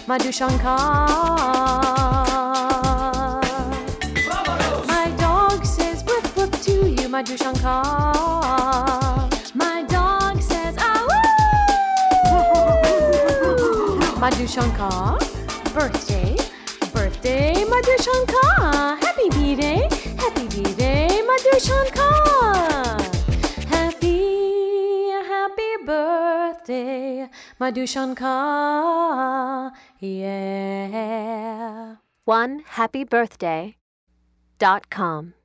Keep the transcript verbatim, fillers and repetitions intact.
Madhu Shankar. My dog says woof woof to you, Madhu Shankar. My dog says ah woo. Madhu Shankar, birthday, birthday, Madhu Shankar. Happy B-Day, happy B-Day, Madhu Shankar. Happy, happy birthday, Madhu Shankar. Yeah. one happy birthday dot com